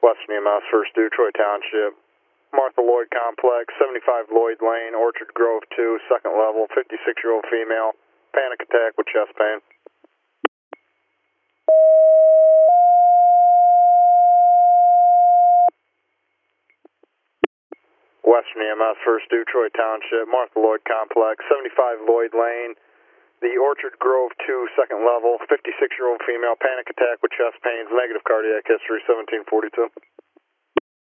Western EMS, First Due, Troy Township. Martha Lloyd Complex, 75 Lloyd Lane, Orchard Grove 2, second level, 56-year-old female, panic attack with chest pain. Western EMS, First Due, Troy Township, Martha Lloyd Complex, 75 Lloyd Lane, the Orchard Grove 2, second level, 56-year-old female, panic attack with chest pains, negative cardiac history, 1742.